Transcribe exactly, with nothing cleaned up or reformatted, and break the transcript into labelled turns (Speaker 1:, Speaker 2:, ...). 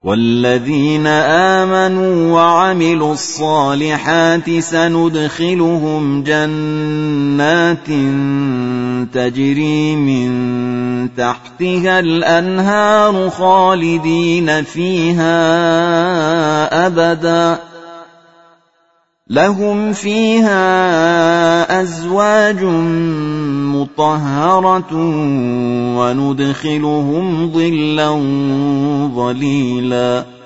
Speaker 1: وَالَّذِينَ آمَنُوا وَعَمِلُوا الصَّالِحَاتِ سَنُدْخِلُهُمْ جَنَّاتٍ تَجْرِي مِن تَحْتِهَا الْأَنْهَارُ خَالِدِينَ فِيهَا أَبَدًا ۖ لَّهُمْ فِيهَا أَزْوَاجٌ مُّطَهَّرَةٌ وَنُدْخِلُهُمْ ظِلًّا ظَلِيلًا